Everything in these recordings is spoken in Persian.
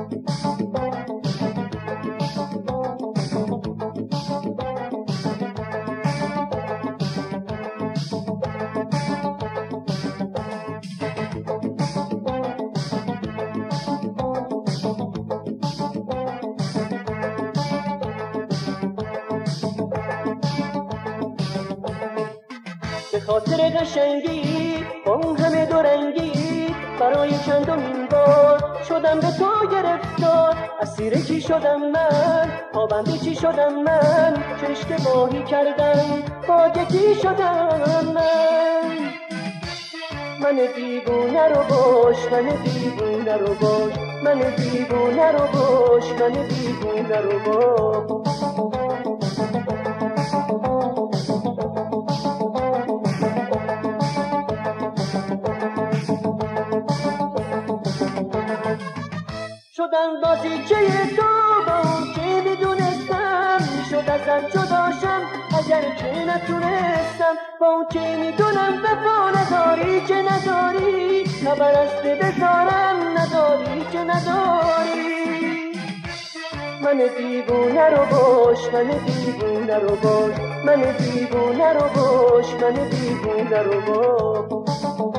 به خاطر قشنگی با اون همه دورنگی برای چندمین بار شدم به تو گرفتار. اسیر چی شدم من؟ پابند چی شدم من؟ چه اشتباهی کردم؟ باگه شدم من دیوونه رو باش، من دیوونه رو باش، من دیوونه رو باش، من دیوونه رو باش. شدم بازیچه تو با اون که میدونستم میشد ازم جداشم اگر که نتونستم با اون که میدونم وفا نداری که نداری خبر از بذارم نداری که نداری. من دیوونه رو باش، من دیوونه رو باش، من دیوونه رو باش، من دیوونه رو باش.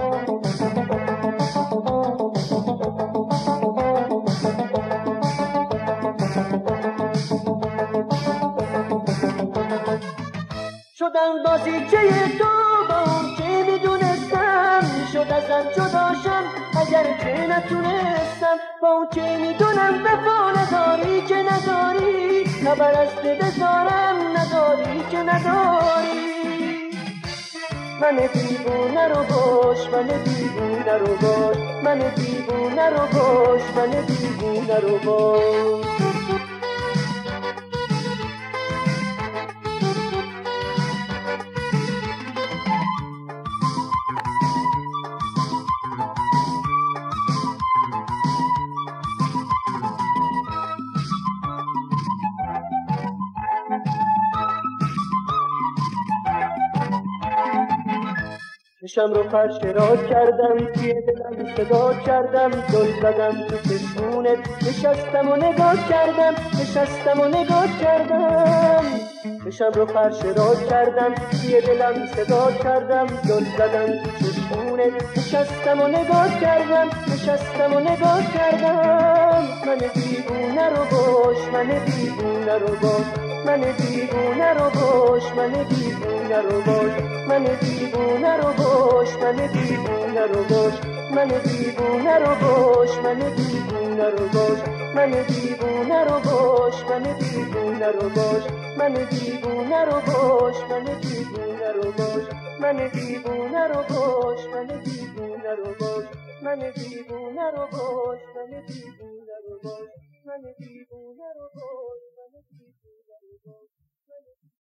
شدم بازیچه تو با اون که میدونستم میشد ازم جداشم اگر که نتونستم با اون که میدونم وفا نداری که نداری خبر از بذارم نداری که نداری. من دیوونه رو باش، من دیوونه رو باش، من دیوونه رو باش، من دیوونه رو باش. چشم رو فرش راز کردم توی دلم صدا کردم دل زدم تو چشمونت نشستم و نگاه کردم نشستم و نگاه کردم. چشم رو فرش راز کردم توی دلم صدا کردم دل زدم تو چشمونت نشستم و نگاه کردم نشستم و نگاه کردم. من دیوونه رو باش، من دیوونه رو باش، من دیوونه رو باش، من دیوونه رو باش، من دیوونه رو باش، من دیوونه رو باش، من دیوونه رو باش، من دیوونه رو باش، من دیوونه رو باش، من دیوونه رو باش، من دیوونه رو باش، من دیوونه رو باش، من دیوونه رو باش، من دیوونه رو باش، من دیوونه رو باش، من دیوونه رو باش، من دیوونه رو باش، من دیوونه رو باش.